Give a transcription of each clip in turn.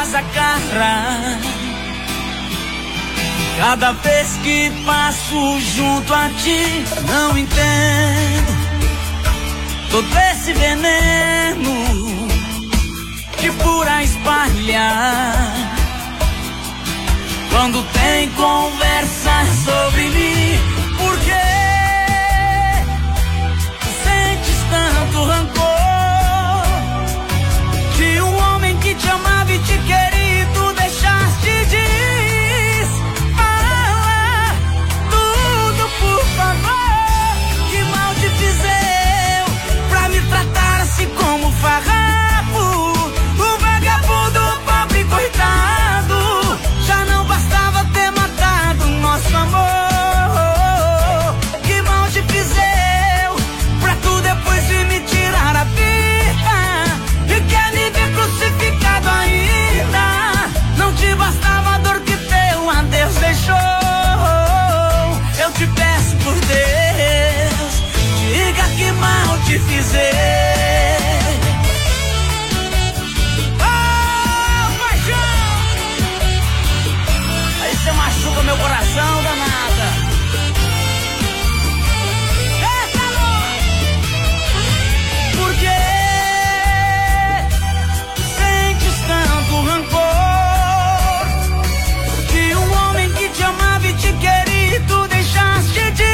das a cara. Cada vez que passo junto a ti, não entendo todo esse veneno que por a espalhar. Quando tem conversa sobre mim, por que sentes tanto rancor? De um homem que te amava e te queria, tu deixaste de falar tudo, por favor. Que mal te fiz eu pra me tratar assim como farrapo? O vagabundo, pobre coitado, já não bastava ter matado nosso amor. Que mal te fiz eu pra tu depois vir me tirar a vida e quer me ver crucificado ainda. Não te bastava a dor que teu adeus deixou. Eu te peço por Deus, diga que mal te fiz eu. Você machuca meu coração, danada. Eita, por que sentes tanto rancor? De um homem que te amava e te queria, tu deixaste de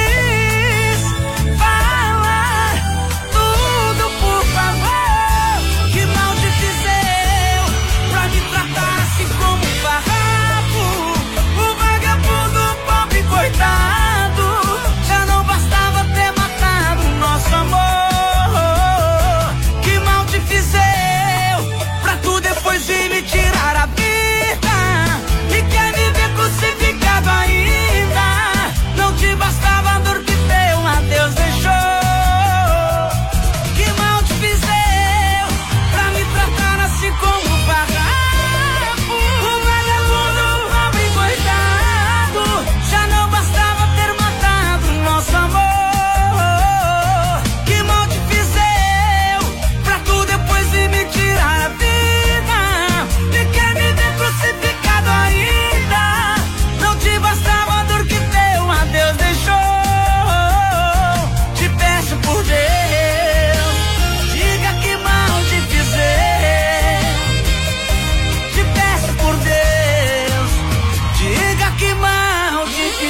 falar tudo, por favor. Que mal te fiz eu pra me tratar assim como farrapo? Coitado, já não bastava ter matado nosso amor. Que mal te fiz eu pra tu depois vir me tirar a vida e quer me ver crucificado ainda. Não te bastava a dor que teu adeus deixou. Que mal te fiz eu pra me tratar assim como farrapo? O vagabundo, pobre coitado, já não bastava ter matado nosso amor. Que mal te fiz eu pra tu depois vir me tirar a vida e quer me ver crucificado ainda. Não te bastava a dor que teu adeus deixou. Te peço por Deus, diga que mal te fiz eu. Te peço por Deus, diga que mal te fiz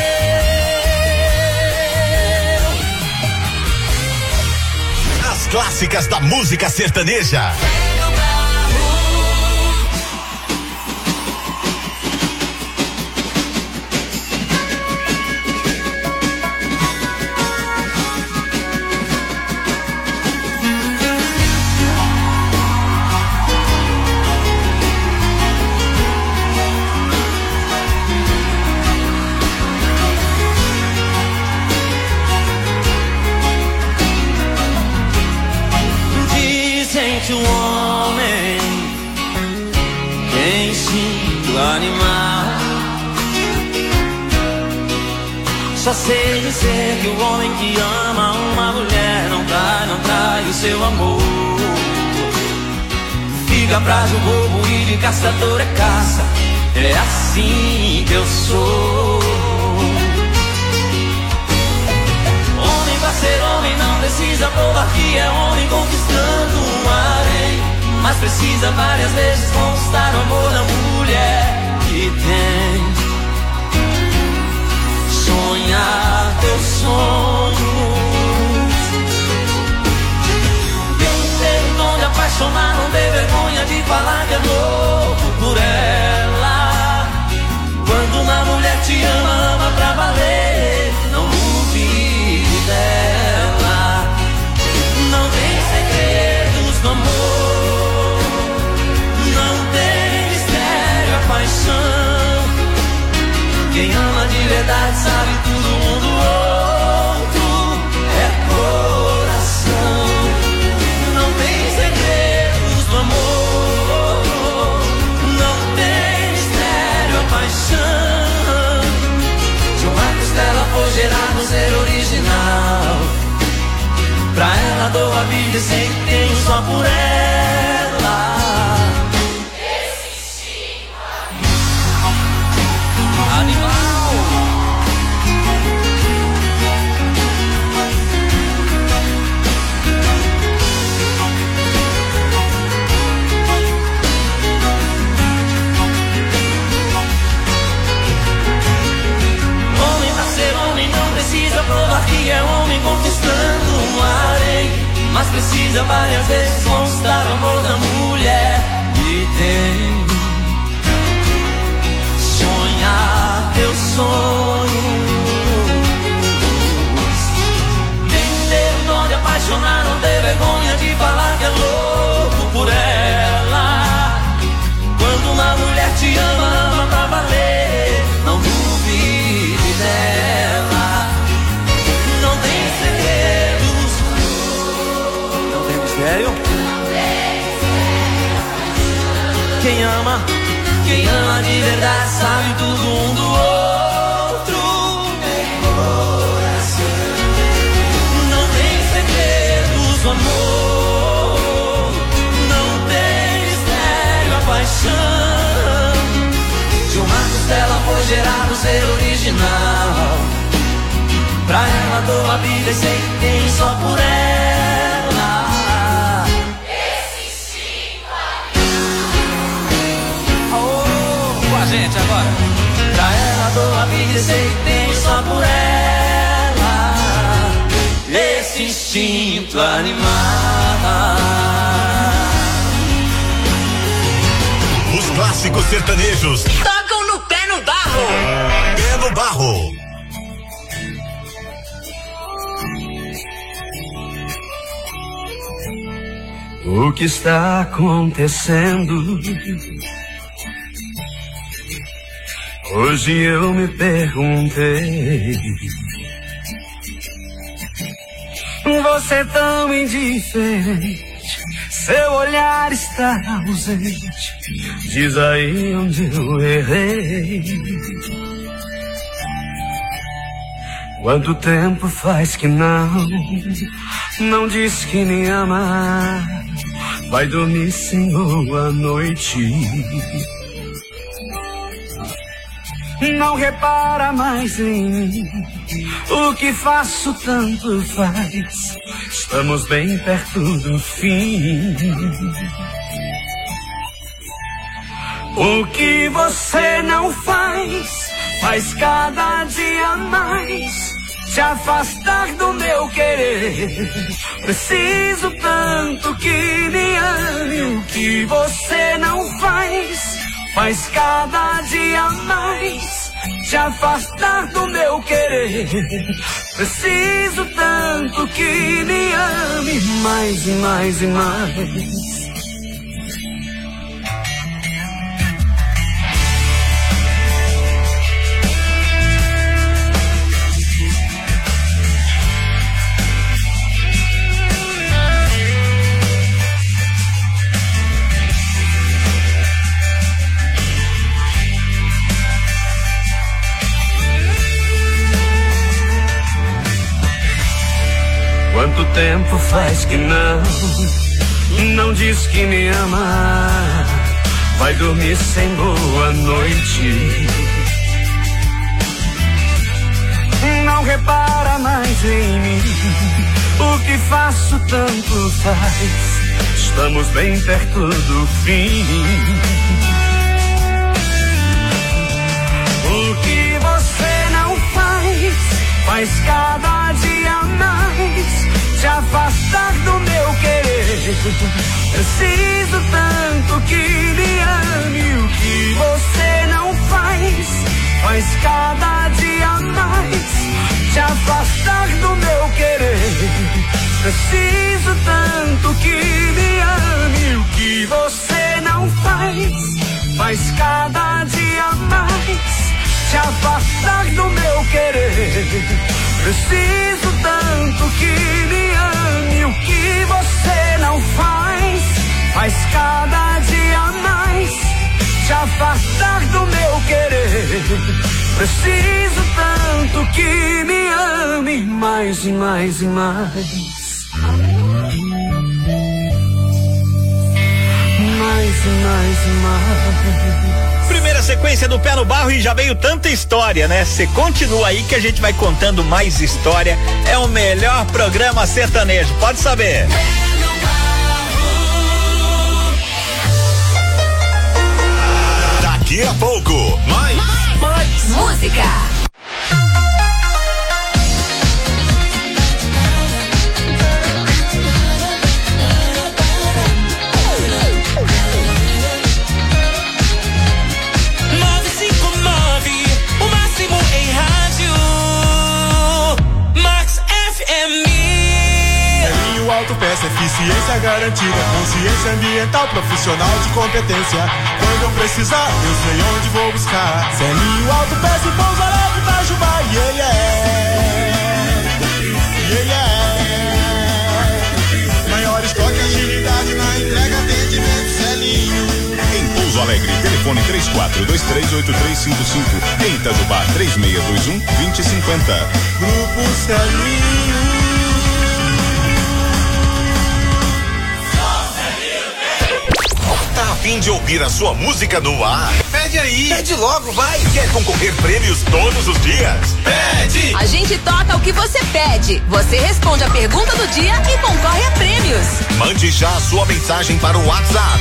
eu. As clássicas da música sertaneja. Dizem que o homem tem instinto animal. Só sei dizer que o homem que ama uma mulher não trai o seu amor. Fica frágil, bobo e de caçador é caça. É assim que eu sou. Homem pra ser homem não precisa provar que é homem conquistando um harém, mas precisa várias vezes conquistar o amor da mulher que tem. Sonhar teus sonhos. Tem que ter o dom de apaixonar, não ter vergonha de falar que é louco por ela. Quando uma mulher te ama, ama pra valer. Não duvide dela. Não tem segredos no amor. Não tem mistério, a paixão. Quem ama de verdade sabe tudo um do outro. É coração. Não tem segredos no amor. Não tem mistério, a paixão. Se uma costela for gerar no ser original, pra ela dou a vida e sei que tenho só por ela. precisa várias vezes conquistar o amor da mulher. E tem sonhar teus sonhos. Tem ter o dom de apaixonar, não ter vergonha de falar que é louco por ela. Quando uma mulher te ama, ama pra valer. Não duvide dela. Não tem segredos. Não tem mistério? Quem ama de verdade sabe tudo um do outro. Não tem segredos, o amor. Não tem mistério, a paixão. De uma costela foi gerado ser original. Pra ela dou a vida e sei que tem só por ela. Gente, agora. Pra ela dou a vida e sei que tem só por ela esse instinto animal. Os clássicos sertanejos tocam no pé no barro. Pé no barro. O que está acontecendo? Hoje eu me perguntei. Você é tão indiferente, seu olhar está ausente. Diz aí onde eu errei. Quanto tempo faz que não diz que me ama. Vai dormir sem boa noite. Não repara mais em mim. O que faço tanto faz. Estamos bem perto do fim. O que você não faz cada dia mais te afastar do meu querer. Preciso tanto que me ame. O que você não faz cada dia mais te afastar do meu querer. Preciso tanto que me ame mais e mais e mais. Quanto tempo faz que não diz que me ama. Vai dormir sem boa noite. Não repara mais em mim. O que faço tanto faz. Estamos bem perto do fim. O que você não faz cada dia mais te afastar do meu querer. Preciso tanto que me ame. O que você não faz cada dia mais te afastar do meu querer. Preciso tanto que me ame. O que você não faz cada dia mais te afastar do meu querer. Preciso tanto que me ame. O que você não faz cada dia mais te afastar do meu querer. Preciso tanto que me ame mais e mais e mais. Mais e mais e mais. Primeira sequência do Pé no Barro e já veio tanta história, né? Você continua aí que a gente vai contando mais história. É o melhor programa sertanejo, pode saber. Daqui a pouco, mais música. autopeça, eficiência garantida, consciência ambiental, profissional de competência. Quando eu precisar, eu sei onde vou buscar. Celinho Autopeça e Pouso Alegre, Itajubá, yeah, yeah. Yeah, yeah. Maior estoque, agilidade na entrega, atendimento, Celinho. Em Pouso Alegre, telefone 34238355. Em Itajubá, 3621-2050. Grupo Celinho. Tá a fim de ouvir a sua música no ar? Pede aí. Pede logo, vai. Quer concorrer prêmios todos os dias? Pede! A gente toca o que você pede. Você responde a pergunta do dia e concorre a prêmios. Mande já a sua mensagem para o WhatsApp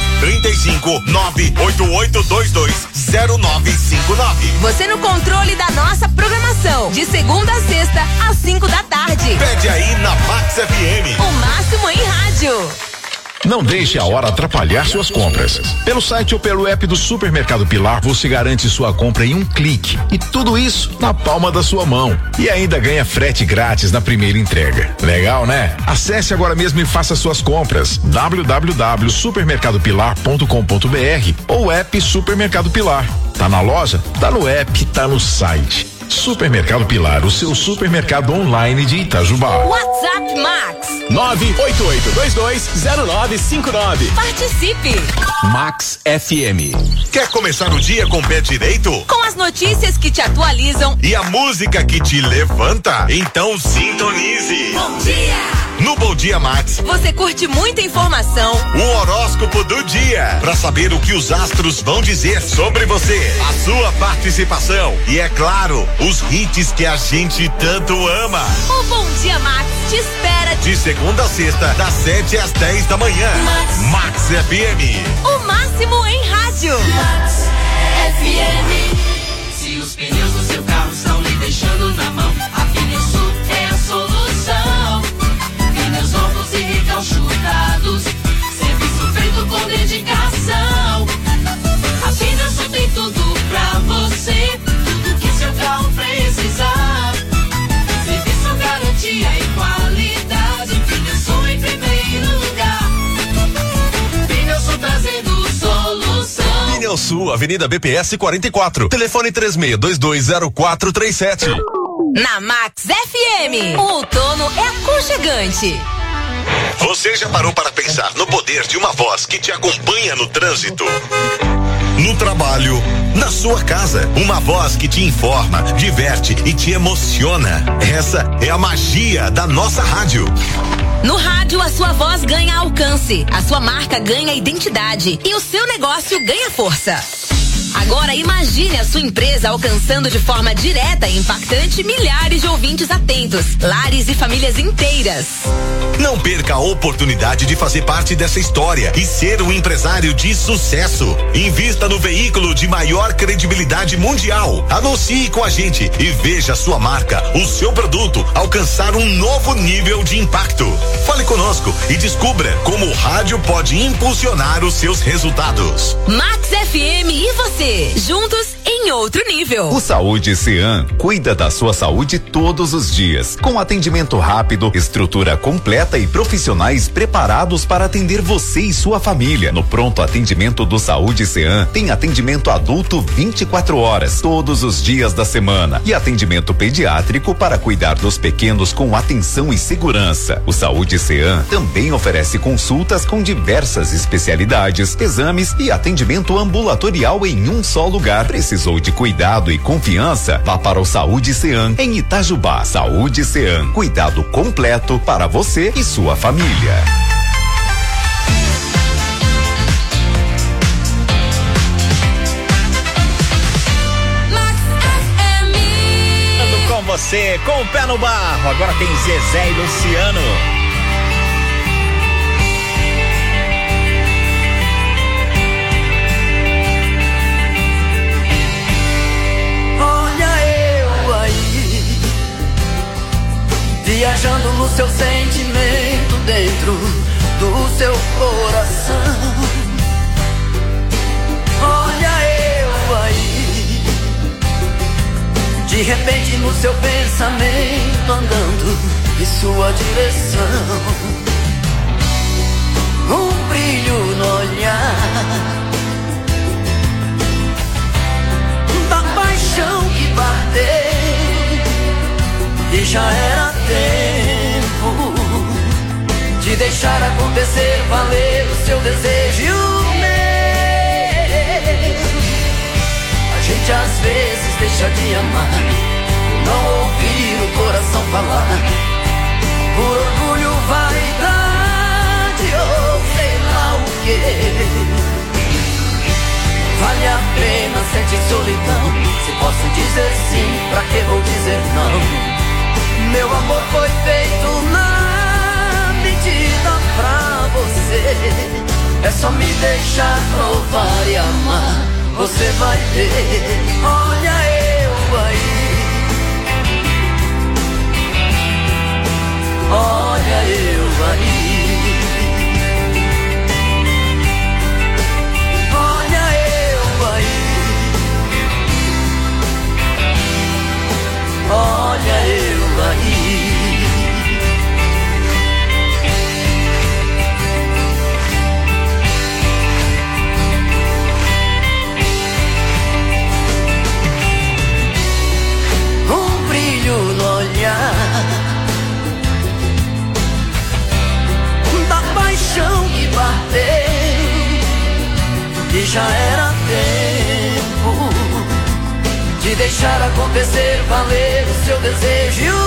35988220959. Você no controle da nossa programação, de segunda a sexta, às 5 da tarde. Pede aí na Max FM. O máximo em rádio. Não deixe a hora atrapalhar suas compras. Pelo site ou pelo app do Supermercado Pilar, você garante sua compra em um clique. E tudo isso na palma da sua mão. E ainda ganha frete grátis na primeira entrega. Legal, né? Acesse agora mesmo e faça suas compras. www.supermercadopilar.com.br ou app Supermercado Pilar. Tá na loja? Tá no app, tá no site. Supermercado Pilar, o seu supermercado online de Itajubá. WhatsApp Max 988220959. Participe. Max FM. Quer começar o dia com o pé direito? Com as notícias que te atualizam E a música que te levanta? Então sintonize. Bom dia. No Bom Dia Max, Você curte muita informação. o horóscopo do dia. Pra saber o que os astros vão dizer sobre você. A sua participação. E é claro, os hits que a gente tanto ama. O Bom Dia Max te espera De segunda a sexta, das 7 às 10 da manhã. Max FM. o máximo em rádio. Max FM. Se os pneus do seu carro estão lhe deixando na mão, a Pneusul é a solução. Pneus novos e recalchutados, serviço feito com dedicação. A Pneusul tem tudo pra você, tudo que seu carro precisar. Serviço, garantia e qualidade, Pneusul em primeiro lugar. Pneusul trazendo solução. Pneusul, Avenida BPS 44. Telefone 36220437. Na Max FM, o outono é aconchegante. Você já parou para pensar no poder de uma voz que te acompanha no trânsito? No trabalho, na sua casa, uma voz que te informa, diverte e te emociona. Essa é a magia da nossa rádio. No rádio, a sua voz ganha alcance, a sua marca ganha identidade e o seu negócio ganha força. Agora imagine a sua empresa alcançando de forma direta e impactante milhares de ouvintes atentos, lares e famílias inteiras. Não perca a oportunidade de fazer parte dessa história e ser um empresário de sucesso. Invista no veículo de maior credibilidade mundial. Anuncie com a gente e veja a sua marca, o seu produto alcançar um novo nível de impacto. Fale conosco e descubra como o rádio pode impulsionar os seus resultados. Max FM e você, juntos em outro nível. O Saúde Cean cuida da sua saúde todos os dias, com atendimento rápido, estrutura completa e profissionais preparados para atender você e sua família. No pronto atendimento do Saúde Cean tem atendimento adulto 24 horas, todos os dias da semana, e atendimento pediátrico para cuidar dos pequenos com atenção e segurança. O Saúde Cean também oferece consultas com diversas especialidades, exames e atendimento ambulatorial em um só lugar. Precisou de cuidado e confiança? Vá para o Saúde Cean em Itajubá. Saúde Cean, cuidado completo para você e sua família. Ando com você, com o pé no barro. Agora tem Zezé e Luciano. Viajando no seu sentimento dentro do seu coração. Olha eu aí, de repente no seu pensamento andando em sua direção. um brilho no olhar, da paixão que bateu, e já era tempo de deixar acontecer, valer o seu desejo e o meu. A gente às vezes deixa de amar, não ouvir o coração falar, por orgulho, vaidade ou sei lá o que. Vale a pena sentir solidão, se posso dizer sim, pra que vou dizer não? Meu amor foi feito na medida pra você, é só me deixar provar e amar, você vai ver, olha eu aí, olha eu aí, olha eu aí, olha eu aí. No olhar, da paixão que bateu, e já era tempo de deixar acontecer, valer o seu desejo e o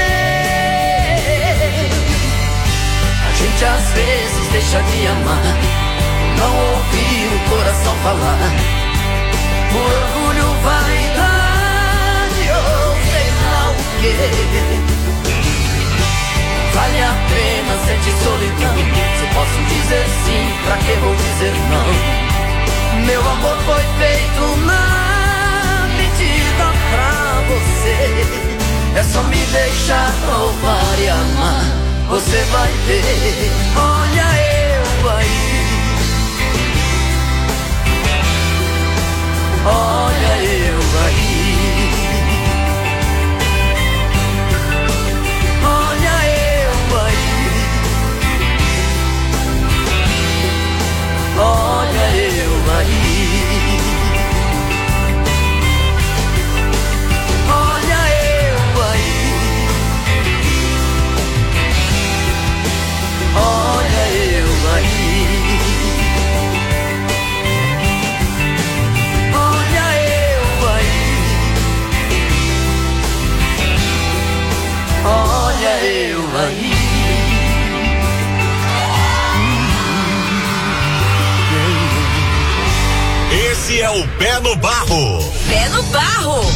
meu. A gente às vezes deixa de amar, não ouvir o coração falar, por orgulho, vaidade ou sei lá o que. Vale a pena sentir solidão, se posso dizer sim, pra que vou dizer não? Meu amor foi feito na medida pra você, é só me deixar provar e amar, você vai ver, olha eu aí, olha eu aí. Olha eu aí, olha eu aí, olha eu aí, olha eu aí, olha eu aí. Esse é o Pé no Barro. Pé no Barro.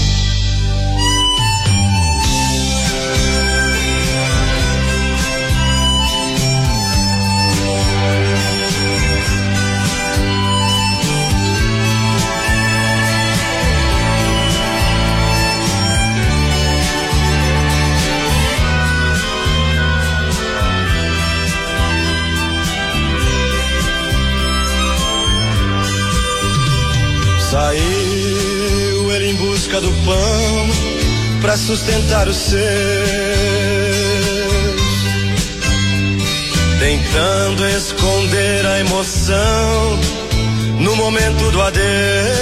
Saiu ele em busca do pão pra sustentar os seus, tentando esconder a emoção no momento do adeus.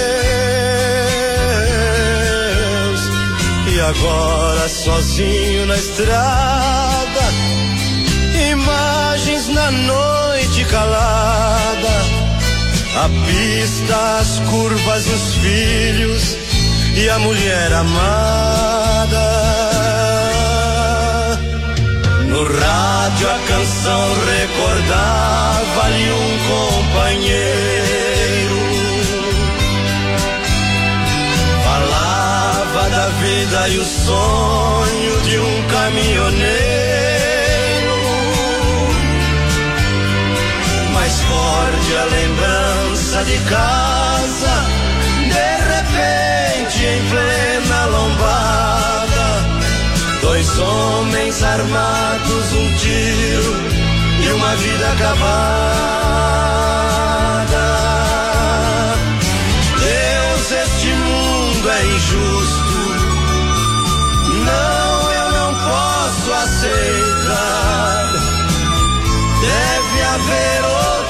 E agora sozinho na estrada, imagens na noite calada, a pista, as curvas, os filhos e a mulher amada. No rádio a canção recordava-lhe um companheiro, falava da vida e o sonho de um caminhoneiro. Mais forte a lembrança de casa, de repente em plena lombada, dois homens armados, um tiro e uma vida acabada. Deus, este mundo é injusto, não, eu não posso aceitar. Deve haver outro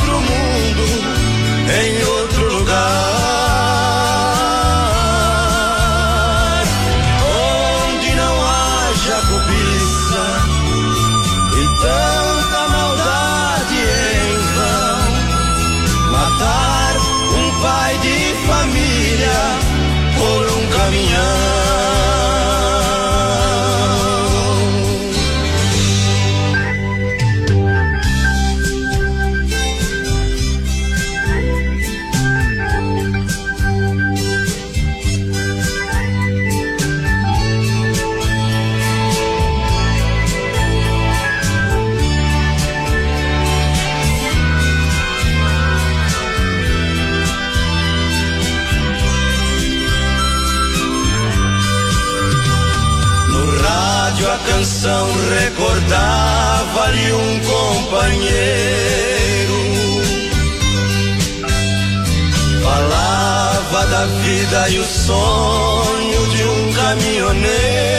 caminhão. A canção recordava-lhe um companheiro, falava da vida e o sonho de um caminhoneiro.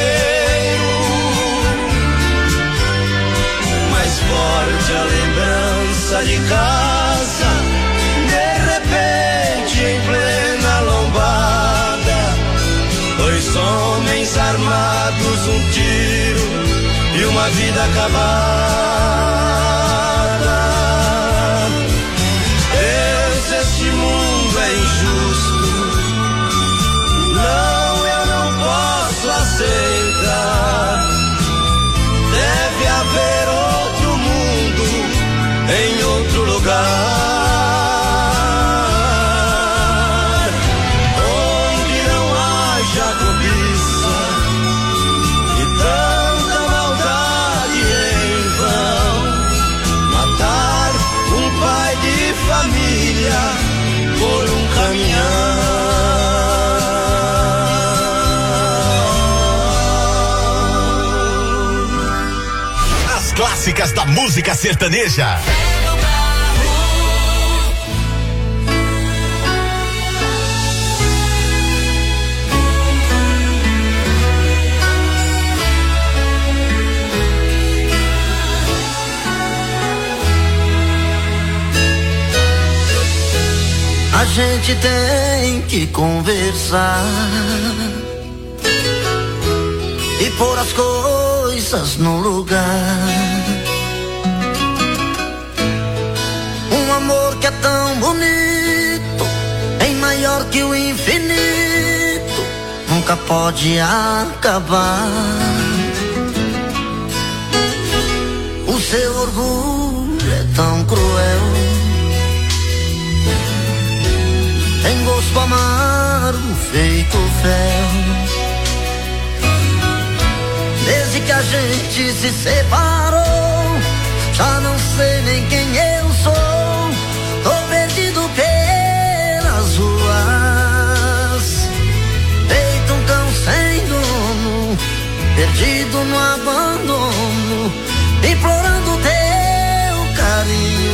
Mais forte a lembrança de casa, de repente em plena lombada, dois homens armados, um tiro e uma vida acabada. Deus, este mundo é injusto, não, eu não posso aceitar. Deve haver outro mundo em outro lugar, onde não haja cobiça e tanta maldade em vão. Matar um pai de família por um caminhão. As clássicas da música sertaneja. A gente tem que conversar e pôr as coisas no lugar. Um amor que é tão bonito, bem maior que o infinito, nunca pode acabar. O seu orgulho é tão cruel, tem gosto amargo feito fel. Desde que a gente se separou, já não sei nem quem eu sou. Tô perdido pelas ruas, feito um cão sem dono, perdido no abandono, implorando teu carinho.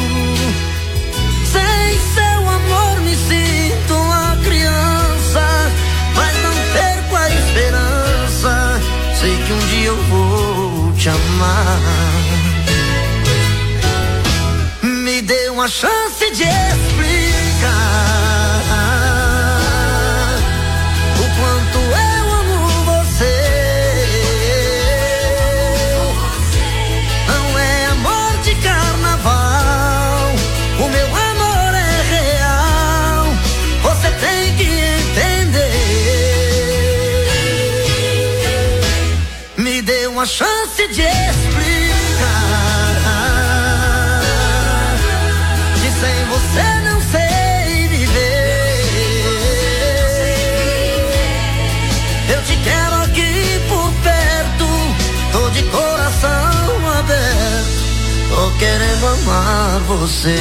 Sem seu amor me sinto uma criança, mas não perco a esperança. Sei que um dia eu vou te amar. Me dê uma chance de explicar o quanto eu amo você. Não é amor de carnaval, o meu amor é real, você tem que entender. Me dê uma chance de explicar que sem você não sei viver. Eu te quero aqui por perto, tô de coração aberto, tô querendo amar você.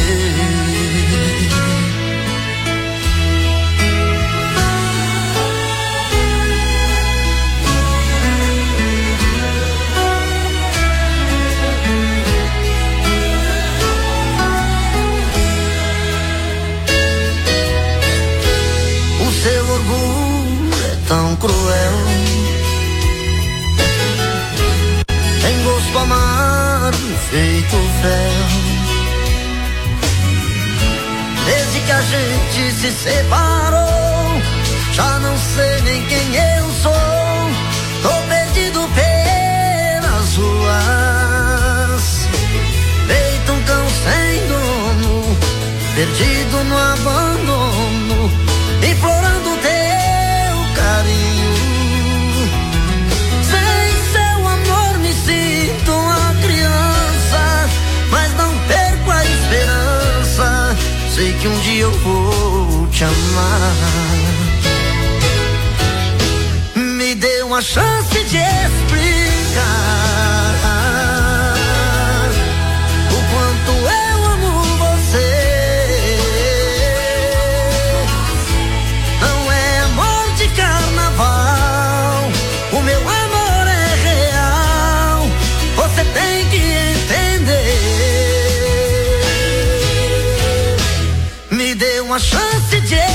Seu orgulho é tão cruel, tem gosto amargo feito fel. Desde que a gente se separou, já não sei nem quem eu sou. Tô perdido pelas ruas, feito um cão sem dono, perdido no abandono, implorando teu carinho. eu vou te amar. Me dê uma chance de explicar o quanto eu amo você. Não é amor de carnaval, o meu amor é real. Você tem que entender. Me dê uma chance de explicar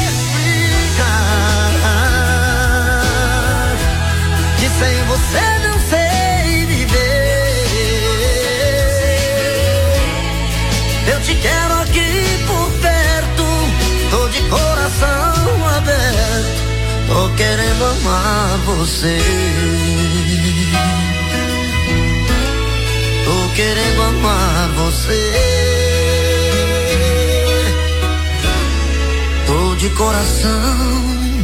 que sem você não sei viver. Eu te quero aqui por perto, tô de coração aberto, tô querendo amar você. Tô querendo amar você. Tô de coração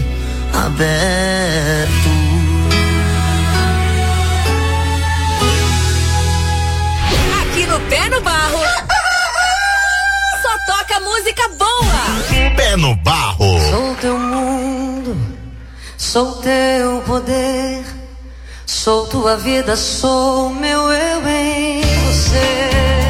aberto. Aqui no Pé no Barro só toca música boa. Pé no Barro. Sou teu mundo, sou teu poder, sou tua vida, sou meu eu em você.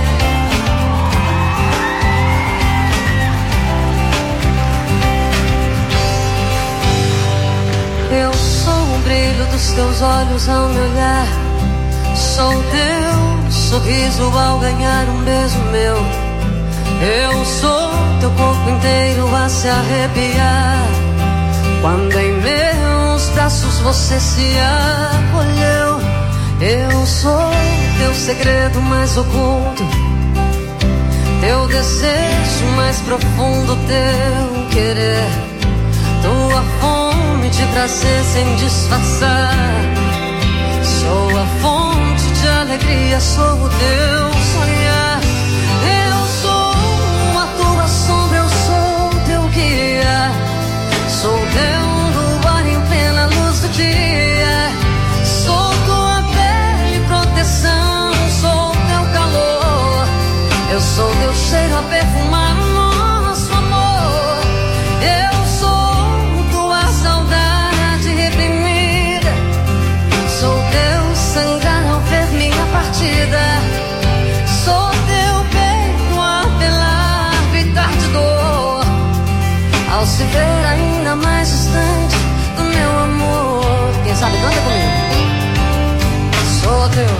Eu sou o brilho dos teus olhos ao me olhar, sou teu sorriso ao ganhar um beijo meu. Eu sou teu corpo inteiro a se arrepiar quando em meus braços você se acolheu. Eu sou teu segredo mais oculto, teu desejo mais profundo, teu querer, tua fome de prazer sem disfarçar. Sou a fonte de alegria, sou o teu sonhar. Eu sou a tua sombra, eu sou teu guia, sou teu luar em plena luz do dia. Sou tua pele e proteção, sou teu calor. Eu sou teu cheiro a perfumar o nosso amor. Eu sou tua saudade reprimida, sou teu sangrar ao ver minha partida. Sou teu peito a apelar, gritar de dor ao se ver ainda mais distante do meu amor. Quem sabe canta comigo. Sou teu,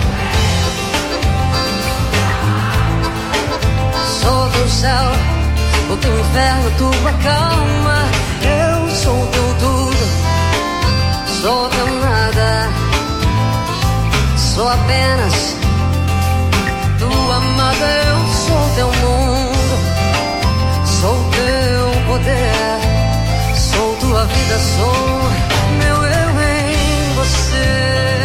sou teu céu, o teu inferno, tua calma. Eu sou teu tudo, sou teu nada, sou apenas tua amada. Eu sou teu mundo, sou teu poder, sou tua vida, sou meu eu em você.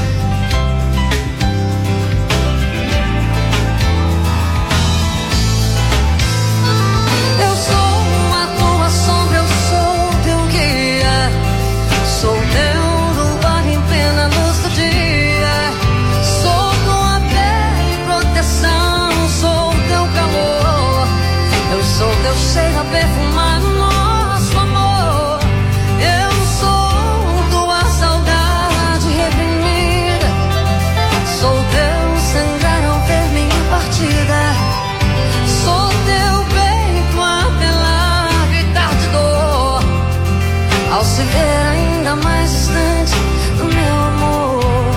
Eu sou a tua sombra, eu sou teu guia, sou teu luar em plena luz do dia. Sou tua pele e proteção, sou teu calor. Eu sou teu cheiro a perfumar o nosso amor. Eu sou tua saudade reprimida, sou teu sangrar ao ver minha partida. Sou teu peito a apelar, gritar de dor ao se ver ainda mais distante do meu amor.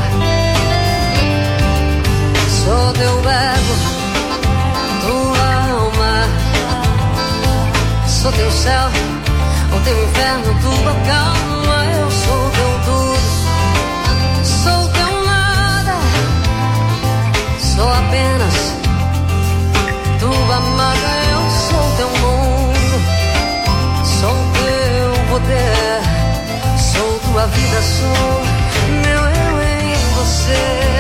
Sou teu ego, tua alma, sou teu céu, o teu inferno, tua calma. Eu sou teu tudo, sou teu nada, sou apenas tua amada. Eu sou teu mundo, sou teu poder, sou tua vida, sou meu eu em você.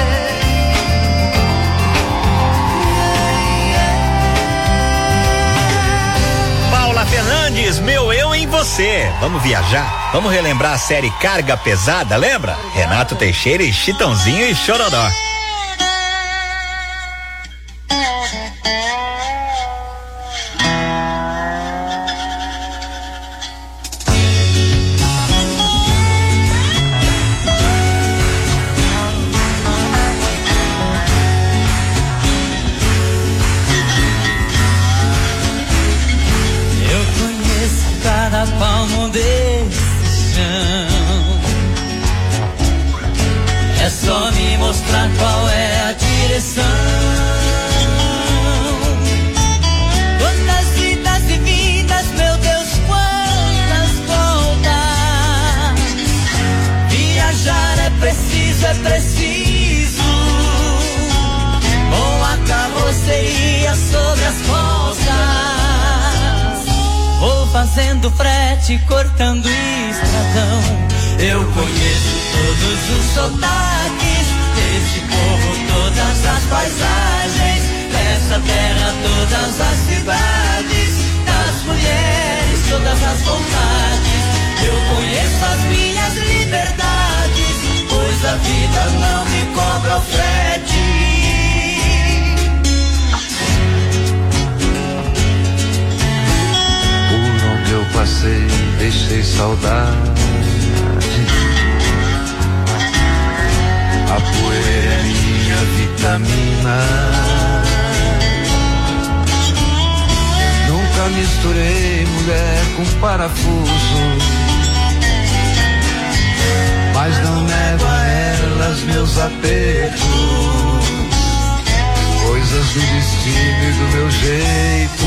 Paula Fernandes, meu eu em você. Vamos viajar? Vamos relembrar a série Carga Pesada, lembra? Renato Teixeira e Chitãozinho e Chororó. só me mostrar qual é a direção. Quantas idas e vindas, meu Deus, quantas voltas. Viajar é preciso, é preciso. Com a carroceria sobre as costas. Vou fazendo frete, cortando estradão. Eu conheço todos os sotaques desse povo, todas as paisagens, dessa terra, todas as cidades, das mulheres, todas as vontades. Eu conheço as minhas liberdades, pois a vida não me cobra o frete. Por onde eu passei, deixei saudade. A poeira é minha vitamina. Nunca misturei mulher com parafuso, mas não nego a elas meus apertos, coisas do destino e do meu jeito.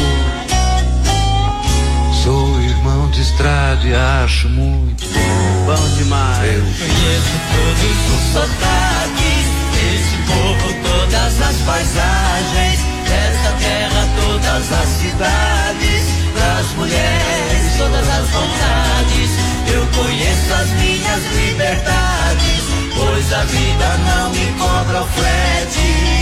Sou irmão de estrada e acho muito bom demais. Eu conheço todos os sotaques desse povo, todas as paisagens, dessa terra, todas as cidades, das mulheres, todas as vontades. Eu conheço as minhas liberdades, pois a vida não me cobra o frete.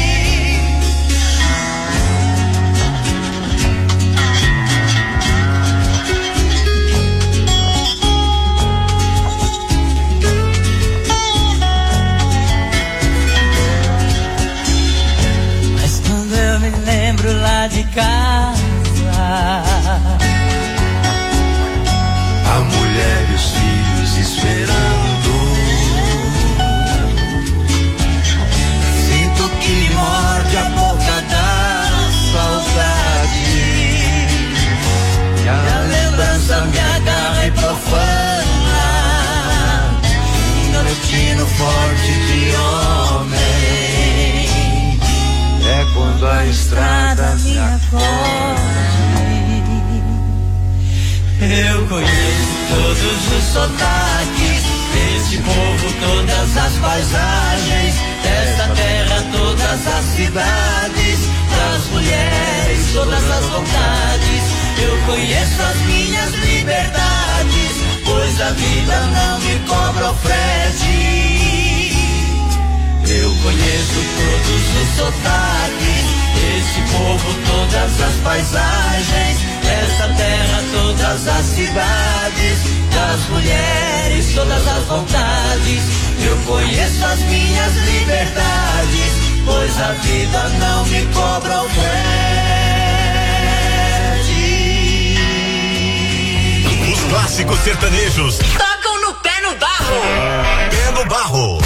Lá de casa, a mulher e os filhos esperando. Sinto que me morde a boca da saudade, e a lembrança me agarra e profana. Um destino forte de homem. É quando a estrada me acorde. Eu conheço todos os sotaques desse povo, todas as paisagens, dessa terra, todas as cidades, das mulheres, todas as vontades. Eu conheço as minhas liberdades, pois a vida não me cobra o frete. Eu conheço todos os sotaques desse povo, todas as paisagens, dessa terra, todas as cidades, das mulheres, todas as vontades. Eu conheço as minhas liberdades, pois a vida não me cobra o frete. Os clássicos sertanejos tocam no pé no barro. Pé no barro.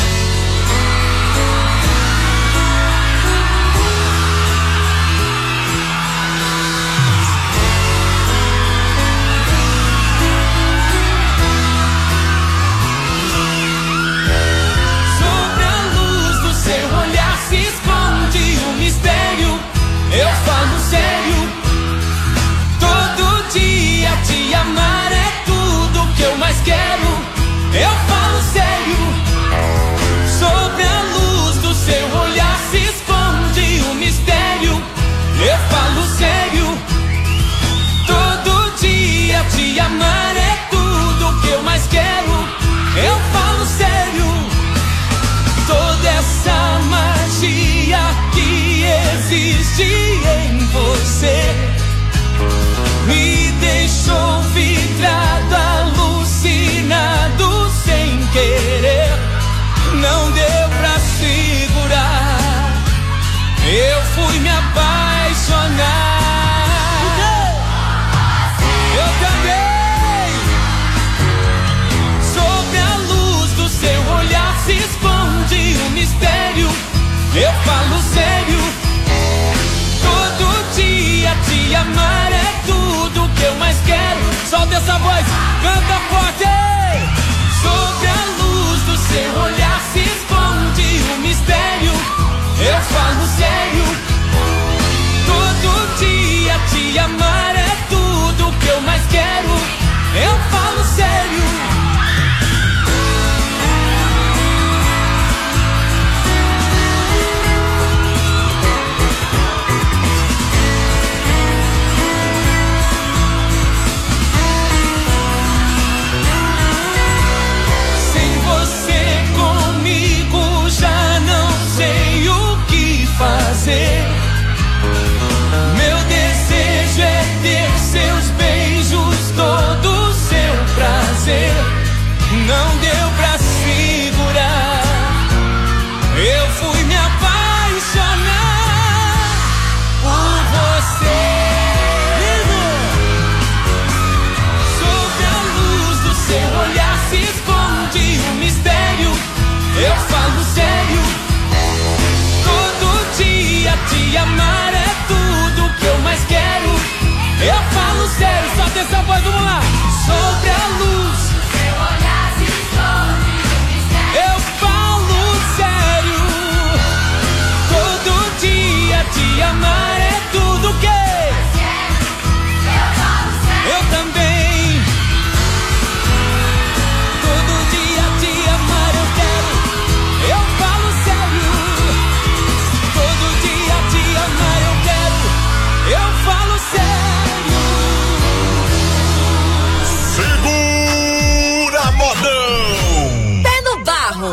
Eu falo sério, todo dia te amar é tudo que eu mais quero. Eu falo sério, sobre a luz do seu olhar se esconde o mistério. Eu falo sério, todo dia te amar é tudo que eu mais quero. Eu falo sério, toda essa magia que existe em você me deixou vidrado, alucinado sem querer. Não deu pra segurar, eu fui me apaixonar. Eu também. Sob a luz do seu olhar se esconde um mistério. Eu falo sério, todo dia te amar é tudo que eu mais quero. Solta essa voz, canta forte. Sob a luz do seu olhar se esconde Meu desejo é ter seus beijos, todo o seu prazer. Não deu pra segurar, eu fui me apaixonar por você. Sob a luz do seu olhar se esconde um mistério. Eu falo sério, todo dia te amar é tudo que eu mais quero. Eu falo sério, só tem essa voz, vamos lá. Sobre a luz do seu olhar se esconde um mistério. Eu falo sério, todo dia te amar é tudo que eu falo sério. Eu também. Todo dia te amar eu quero. Eu falo sério, todo dia te amar eu quero. Eu falo sério. Segura, modão! Pé no barro.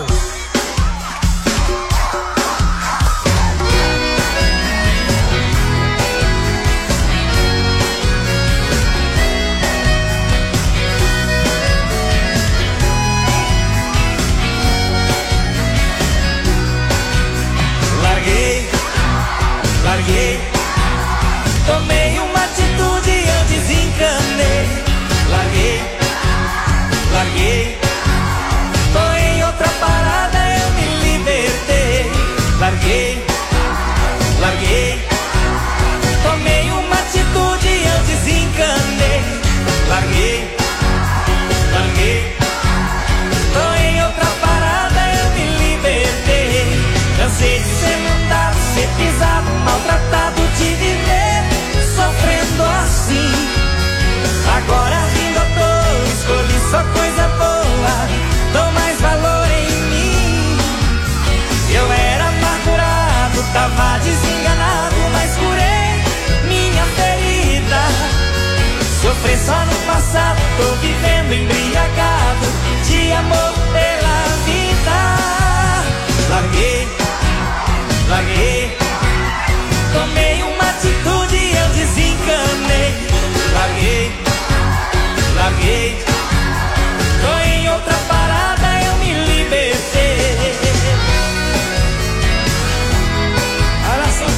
Larguei, tomei uma atitude, eu desencanei. Larguei, tô em outra parada, eu me libertei. Larguei, tomei uma atitude, eu desencanei. Larguei, tô em outra parada, eu me libertei. Cansei de ser mandado, ser pisado, maltratado, de viver sofrendo assim. Agora rindo à toa, escolhi só coisa boa, dou mais valor em mim. Eu era amargurado, tava desenganado, mas curei minha ferida. Sofri só no passado, tô vivendo embriagado de amor pela vida. Larguei, tomei uma atitude, eu desencanei. Larguei, tô em outra parada, eu me libertei. Olha só,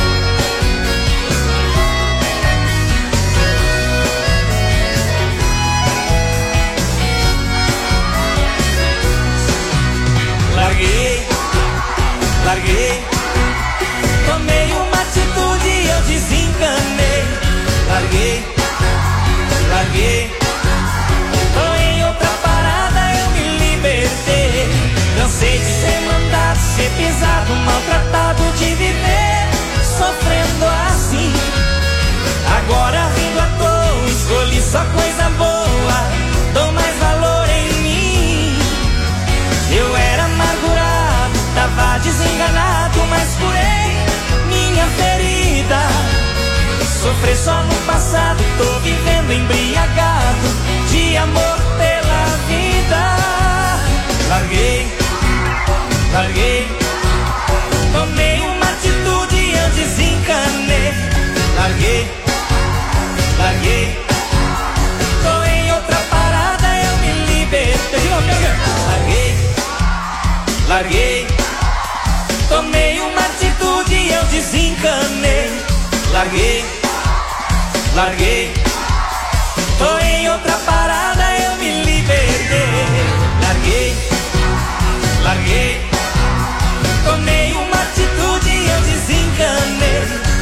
larguei, tomei uma atitude, eu desencanei. Larguei, tô em outra parada, eu me libertei. Cansei de ser mandado, ser pisado, maltratado, de viver sofrendo assim. Agora rindo à toa, escolhi só coisa boa, dou mais valor em mim. Eu era amargurado, tava desenganado, mas curei minha ferida. Sofri só no passado, tô vivendo embriagado de amor pela vida. Larguei, tomei uma atitude, eu desencanei. Larguei, tô em outra parada, eu me libertei. Larguei, tomei uma atitude, eu desencanei. Larguei, tô em outra parada, eu me libertei. Larguei, tomei uma atitude, eu desencanei.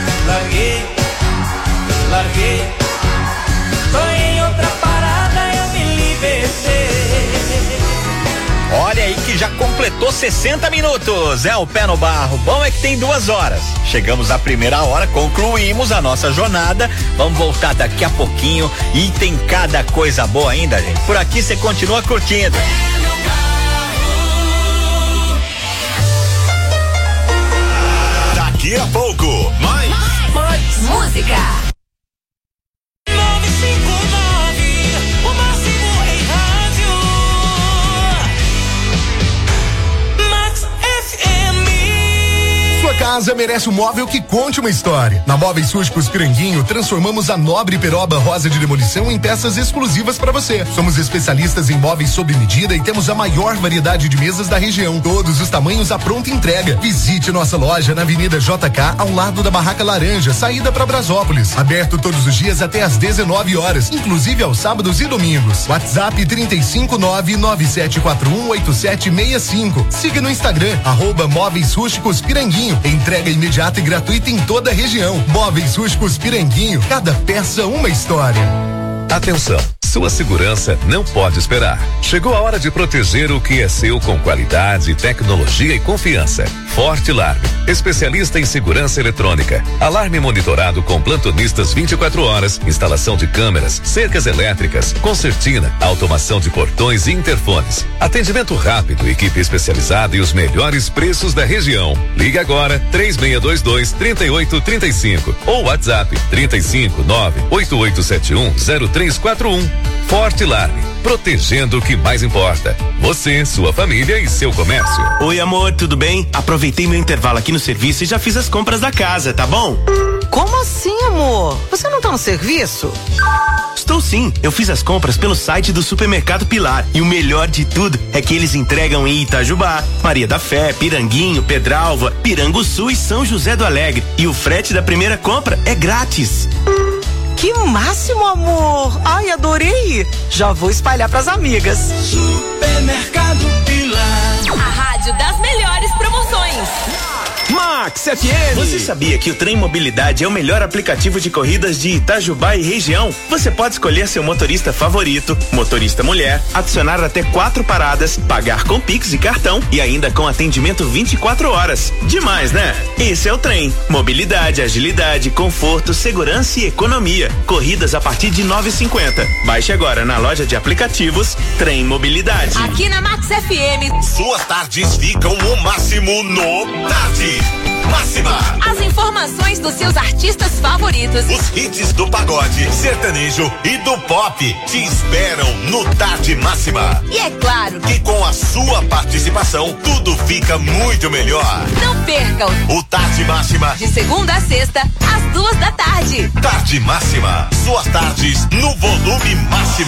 Larguei, tô em outra parada, eu me libertei. Olha aí que já completou 60 minutos. É o Pé no Barro. Bom é que tem 2 horas. Chegamos à primeira hora, concluímos a nossa jornada. Vamos voltar daqui a pouquinho e tem cada coisa boa ainda, gente. Por aqui você continua curtindo. Daqui a pouco, mais música. 959, o máximo em rádio. Max FM. casa merece um móvel que conte uma história. Na Móveis Rústicos Piranguinho, transformamos a nobre peroba rosa de demolição em peças exclusivas para você. Somos especialistas em móveis sob medida e temos a maior variedade de mesas da região. Todos os tamanhos à pronta entrega. Visite nossa loja na Avenida JK, ao lado da Barraca Laranja, saída para Brasópolis. Aberto todos os dias até às 19 horas, inclusive aos sábados e domingos. WhatsApp 35997418765. Siga no Instagram, @Móveis Rústicos Piranguinho. Entrega imediata e gratuita em toda a região. Móveis Rústicos Piranguinho, cada peça uma história. Atenção, sua segurança não pode esperar. Chegou a hora de proteger o que é seu com qualidade, tecnologia e confiança. Forte Alarme, especialista em segurança eletrônica. Alarme monitorado com plantonistas 24 horas, instalação de câmeras, cercas elétricas, concertina, automação de portões e interfones. Atendimento rápido, equipe especializada e os melhores preços da região. Ligue agora 3622-3835 ou WhatsApp 359-8871-0341. Forte Alarme, protegendo o que mais importa. Você, sua família e seu comércio. Oi, amor, tudo bem? Aproveitei meu intervalo aqui no serviço e já fiz as compras da casa, tá bom? Como assim, amor? Você não tá no serviço? Estou sim, eu fiz as compras pelo site do Supermercado Pilar e o melhor de tudo é que eles entregam em Itajubá, Maria da Fé, Piranguinho, Pedralva, Piranguçu e São José do Alegre, e o frete da primeira compra é grátis. Que máximo, amor! Ai, adorei! Já vou espalhar pras amigas. Supermercado Pilar, a rádio das melhores promoções. Max FM. Você sabia que o Trem Mobilidade é o melhor aplicativo de corridas de Itajubá e região? Você pode escolher seu motorista favorito, motorista mulher, adicionar até 4 paradas, pagar com Pix e cartão e ainda com atendimento 24 horas. Demais, né? Esse é o Trem. Mobilidade, agilidade, conforto, segurança e economia. Corridas a partir de 9,50. Baixe agora na loja de aplicativos Trem Mobilidade. Aqui na Max FM. Suas tardes ficam o máximo no Tarde Máxima. As informações dos seus artistas favoritos. Os hits do pagode, sertanejo e do pop te esperam no Tarde Máxima. E é claro que com a sua participação tudo fica muito melhor. Não perca o Tarde Máxima de segunda a sexta às 2 da tarde. Tarde Máxima, suas tardes no volume máximo.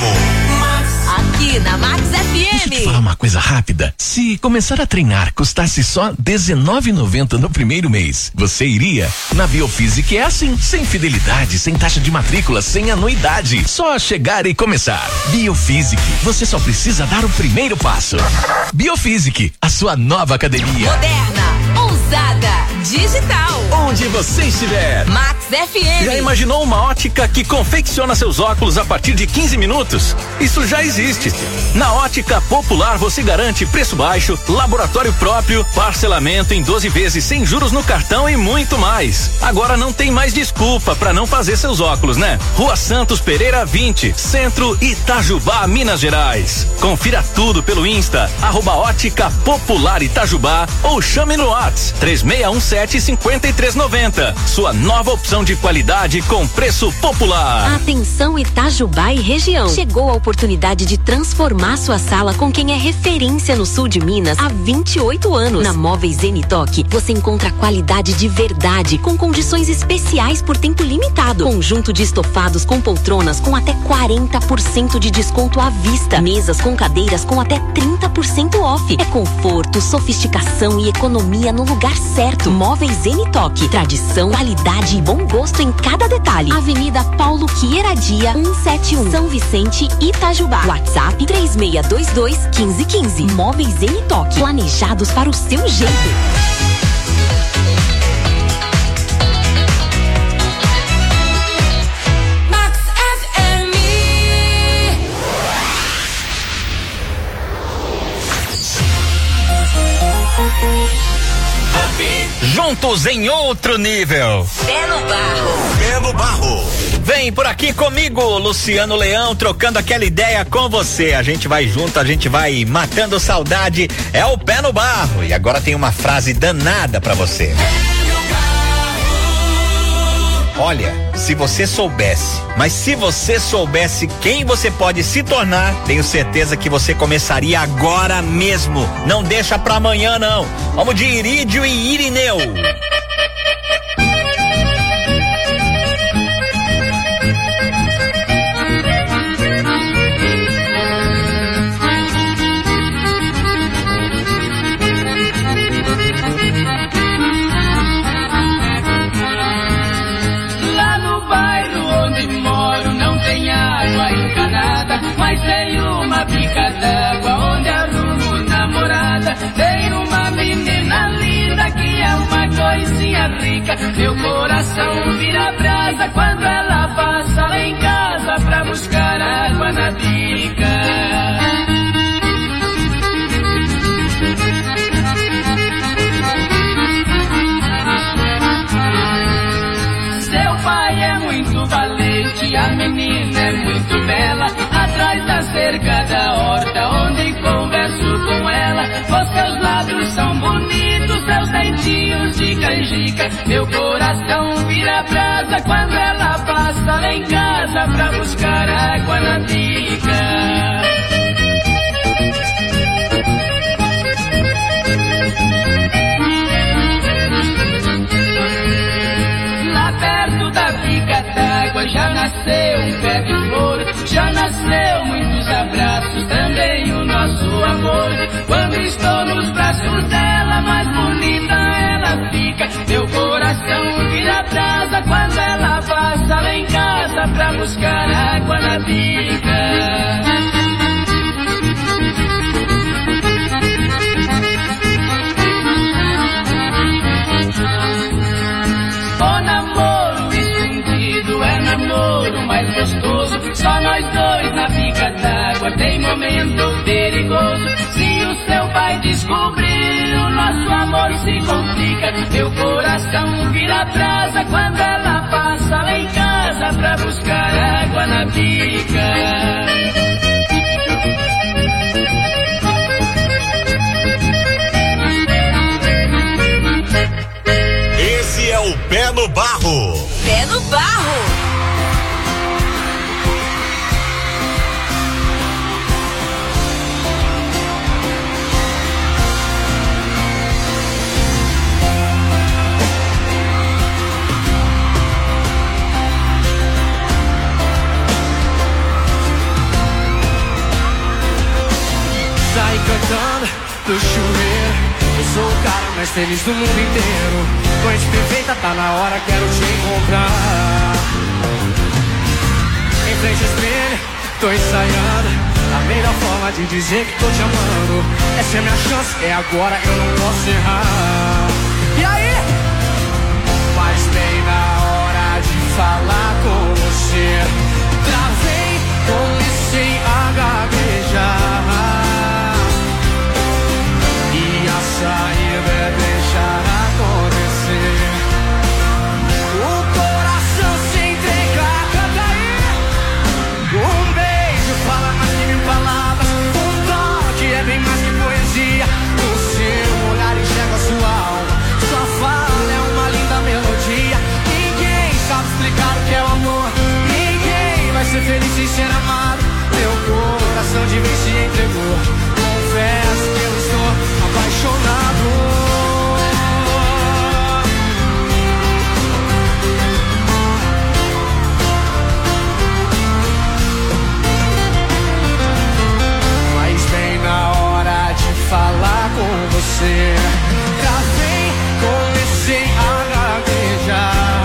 Aqui na Max FM. Deixa eu te falar uma coisa rápida. Se começar a treinar custasse só R$19,90 no primeiro mês, você iria? Na Biofísica é assim, sem fidelidade, sem taxa de matrícula, sem anuidade. Só chegar e começar. Biofísica, você só precisa dar o primeiro passo. Biofísica, a sua nova academia. Moderna, ousada, digital. Onde você estiver. Max FM. Já imaginou uma ótica que confecciona seus óculos a partir de 15 minutos? Isso já existe. Na Ótica Popular você garante preço baixo, laboratório próprio, parcelamento em 12 vezes sem juros no cartão e muito mais. Agora não tem mais desculpa para não fazer seus óculos, né? Rua Santos Pereira 20, Centro, Itajubá, Minas Gerais. Confira tudo pelo Insta, @Ótica Popular Itajubá ou chame no WhatsApp 3617-5390. Sua nova opção de qualidade com preço popular. Atenção Itajubá e região. Chegou a oportunidade de transformar sua sala com quem é referência no sul de Minas há 28 anos. Na Móveis N-Toque, você encontra qualidade de verdade, com condições especiais por tempo limitado. Conjunto de estofados com poltronas com até 40% de desconto à vista. Mesas com cadeiras com até 30% off. É conforto, sofisticação e economia no lugar certo. Móveis N-Toque. Tradição, qualidade e bom gosto em cada detalhe. Avenida Paulo Quieradia, 171, São Vicente, Itajubá. WhatsApp 3622-1515. Móveis N-Toque. Planejados para o seu jeito. Max FM. Juntos em outro nível. Pé no barro. Pé no barro. Vem por aqui comigo, Luciano Leão, trocando aquela ideia com você. A gente vai junto, a gente vai matando saudade. É o Pé no Barro. E agora tem uma frase danada pra você. Olha, se você soubesse, mas se você soubesse quem você pode se tornar, tenho certeza que você começaria agora mesmo. Não deixa pra amanhã, não. Vamos de Irídio e Irineu. pica. Meu coração vira brasa quando ela passa lá em casa pra buscar água na bica. Seu pai é muito valente, a menina é muito bela. Atrás da cerca da horta onde converso com ela. Os seus lábios são bonitos, seus dentinhos de canjica. Meu coração vira brasa quando ela passa lá em casa pra buscar água na bica. D'água já nasceu um pé de flor, já nasceu muitos abraços, também o nosso amor. Quando estou nos braços dela, mais bonita ela fica. Meu coração vira brasa quando ela passa lá em casa pra buscar água na bica. Namoro mais gostoso, só nós dois na bica d'água. Tem momento perigoso, se o seu pai descobrir, o nosso amor se complica. Meu coração vira brasa quando ela passa lá em casa pra buscar água na bica. Esse é o Pé no Barro. Pé no Barro. Sai cantando do chuveiro. Eu sou o cara mais feliz do mundo inteiro. Noite perfeita, tá na hora, quero te encontrar. Em frente ao espelho, tô ensaiando a melhor forma de dizer que tô te amando. Essa é minha chance, é agora, eu não posso errar. E aí? Mas bem na hora de falar com você. Travei, comecei a gaguejar. A saída é deixar acontecer. O coração se entregar, canta aí. Um beijo fala mais que mil palavras. Um toque é bem mais que poesia. O seu olhar enxerga a sua alma. Sua fala é uma linda melodia. Ninguém sabe explicar o que é o amor. Ninguém vai ser feliz sem ser amado. Meu coração de vez se entregou. Confesso que eu estou apaixonado. Mas bem na hora de falar com você, travei, comecei a gaguejar.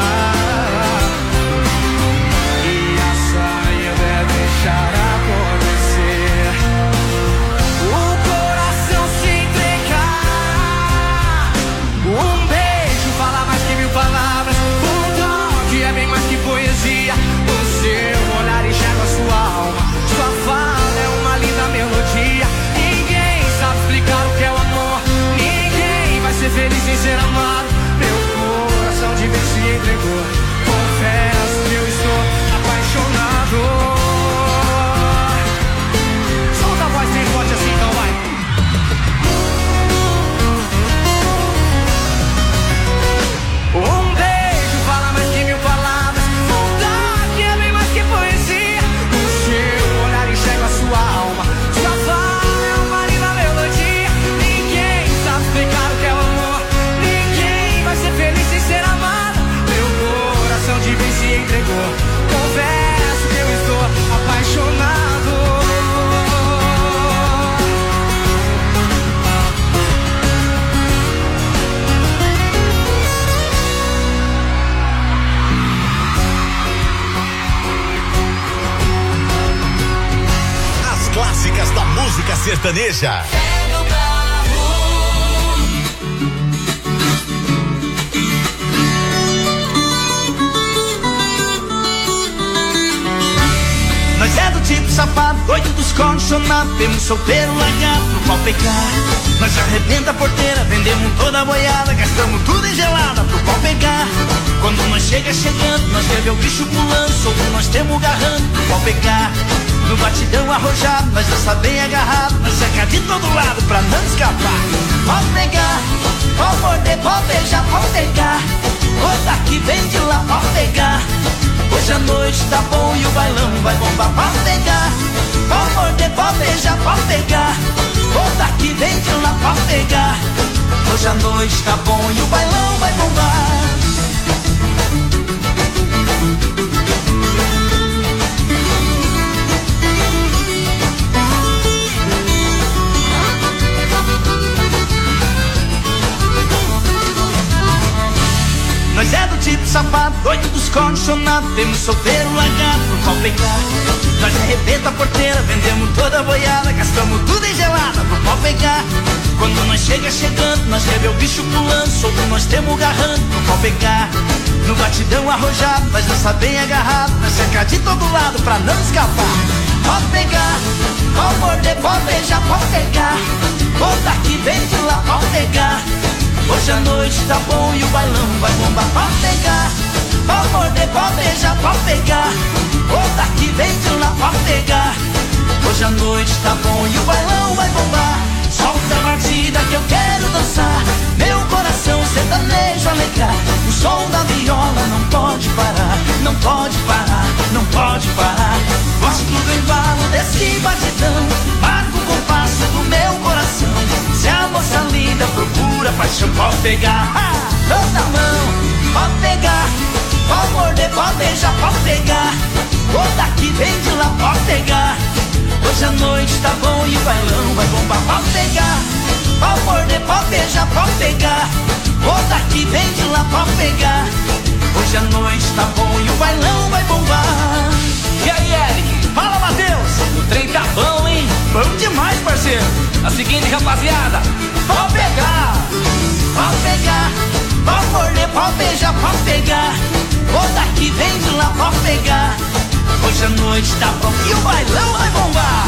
E a saída é deixar acontecer. O coração se entregar. Um beijo fala mais que mil palavras. Um toque é bem mais que poesia. O seu olhar enxerga a sua alma. Sua fala é uma linda melodia. Ninguém sabe explicar o que é o amor. Ninguém vai ser feliz sem ser amado. Meu coração de vez se entregou. Confesso que eu estou apaixonado. Solta a voz bem forte assim, então vai. Um beijo fala mais que mil palavras. Um toque é bem mais que poesia. O seu olhar enxerga a sua alma. Sua fala é uma linda melodia. Ninguém sabe explicar o que é o amor. Ninguém vai ser feliz sem ser amado. Meu coração de vez se entregou. Confesso que eu estou apaixonado. Clássicas da música sertaneja. sapato, doido dos colchonados, temos solteiro largado pro pau pegar. Nós arrebenta a porteira, vendemos toda a boiada, gastamos tudo em gelada pro pau pegar. Quando nós chegando, nós vê o bicho pulando, solto nós temos garrando pro pau pegar. No batidão arrojado, nós dança bem agarrado, nós cerca de todo lado pra não escapar. Pau pegar, pau morder, pau beijar, pau pegar. Ô daqui vem de lá, pau pegar. Hoje a noite tá bom e o bailão vai bombar. Pau pegar, pau morder, pau beijar, pau pegar. Ô daqui vem de lá, pau pegar. Hoje a noite tá bom e o bailão vai bombar. Nós é do tipo sapato, doido dos colchonados, temos solteiro largado pro pau pegar. Nós arrebenta a porteira, vendemos toda a boiada, gastamos tudo em gelada pro pau pegar. Quando nós chegando, nós vê o bicho pulando, solto nós temos garrando pro pau pegar. No batidão arrojado, nós dança bem agarrado, nós cerca de todo lado pra não escapar. Pau pegar, pau morder, pau beijar, pau pegar. Ô daqui vem de lá, pau pegar. Hoje a noite tá bom e o bailão vai bombar. Pau pegar, pau morder, pau beijar, pau pegar. Ô daqui vem de lá, pau pegar. Hoje a noite tá bom e o bailão vai bombar. Solta a batida que eu quero dançar, meu coração sertanejo alegrar. O som da viola não pode parar, não pode parar, não pode parar. Gosto do embalo desse batidão, marca o compasso do meu coração. Se a moça linda procura paixão, pode pegar, toda mão, pode pegar. Pode morder, pode beijar, pode pegar. Ou daqui vem de lá, pode pegar. Hoje a noite tá bom e o bailão vai bombar. Pode pegar, pode morder, pode beijar, pode pegar. Ou daqui vem de lá, pode pegar. Hoje a noite tá bom e o bailão vai bombar. E aí, Eric? Fala, Matheus! O trem tá bom, hein? Bom demais, parceiro! A seguinte, rapaziada, pode pegar, pode pegar. Pode morder, pode beijar, pode pegar. Ou daqui vem de lá, pode pegar. Hoje a noite tá bom e o bailão vai bombar.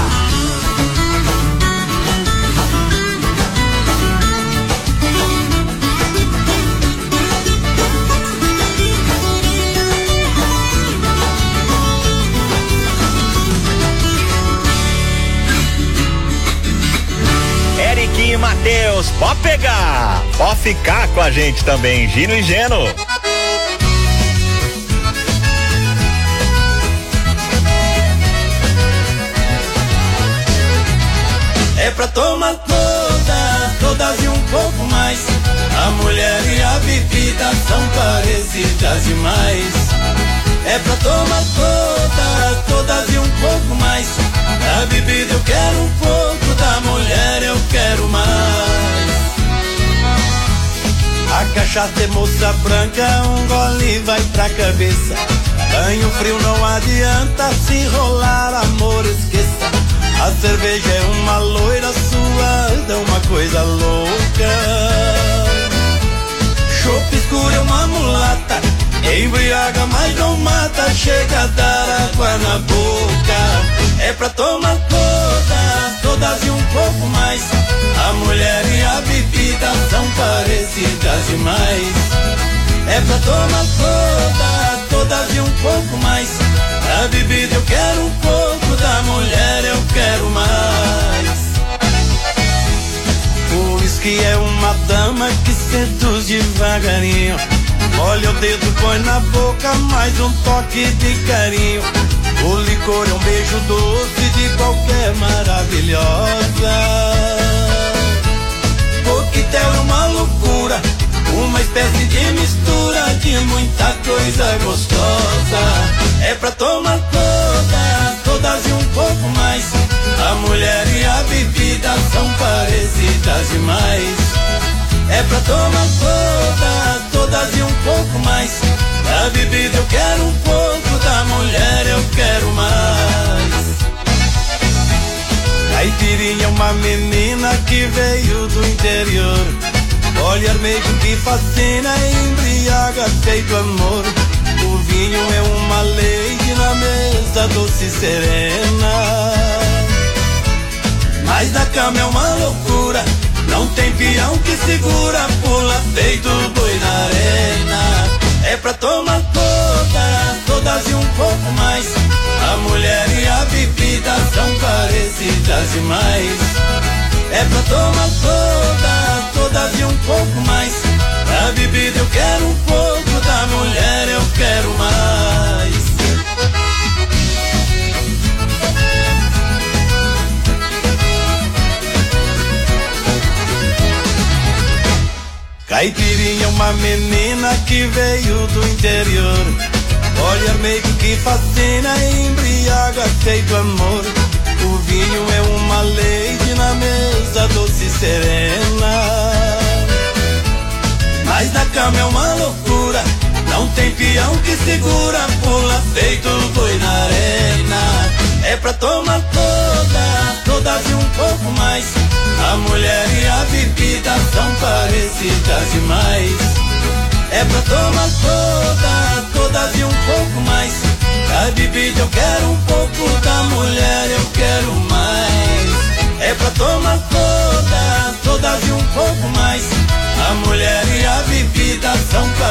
Eric e Matheus, pode pegar, pode ficar com a gente também, Gino e Geno. É pra tomar todas e um pouco mais. A mulher e a bebida são parecidas demais. É pra tomar todas e um pouco mais. A bebida eu quero um pouco, da mulher eu quero mais. A cachaça é moça branca, um gole vai pra cabeça. Banho frio não adianta, se rolar amor esqueça. A cerveja é uma loira suada, uma coisa louca. Chope escuro é uma mulata, embriaga mas não mata, chega a dar água na boca. É pra tomar todas e um pouco mais. A mulher e a bebida são parecidas demais. É pra tomar todas e um pouco mais. A bebida eu quero um pouco, da mulher eu quero mais. O uísque é uma dama que seduz devagarinho. Olha o dedo, põe na boca, mais um toque de carinho. O licor é um beijo doce de qualquer maravilhosa. Coquetel é uma loucura, uma espécie de mistura de muita coisa gostosa. É pra tomar todas e um pouco mais. A mulher e a bebida são parecidas demais. É pra tomar todas e um pouco mais. A bebida eu quero um pouco, da mulher eu quero mais. Caipirinha é uma menina que veio do interior. Olhar meio que fascina, embriaga feito amor. O vinho é uma lady na mesa doce e serena. Mas na cama é uma loucura, não tem peão que segura, pula feito boi na arena. É pra tomar todas e um pouco mais. A mulher e a bebida são parecidas demais. É pra tomar todas e um pouco mais. Da bebida eu quero um pouco, da mulher eu quero mais. Caipirinha é uma menina que veio do interior. Olhar meio que fascina, embriaga feito amor. O vinho é uma lady na mesa doce e serena. Mas na cama é uma loucura, não tem peão que segura, pula feito boi na arena. É pra tomar todas e um pouco mais. A mulher e a bebida são parecidas demais. É pra tomar todas e um pouco mais. Da bebida eu quero um pouco, da mulher eu quero mais. É pra tomar todas e um pouco mais. A mulher e a bebida são parecidas.